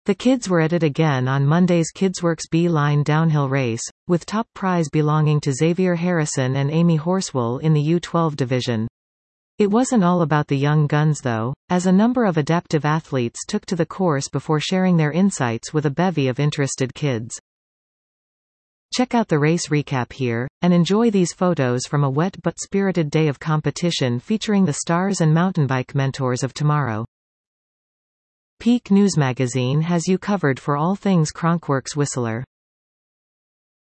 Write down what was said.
The kids were at it again on Monday's Kidsworks B-Line downhill race, with top prize belonging to Xavier Harrison and Amy Horswell in the U12 division. It wasn't all about the young guns though, as a number of adaptive athletes took to the course before sharing their insights with a bevy of interested kids. Check out the race recap here, and enjoy these photos from a wet but spirited day of competition featuring the stars and mountain bike mentors of tomorrow. Peak News Magazine has you covered for all things Cronkworks Whistler.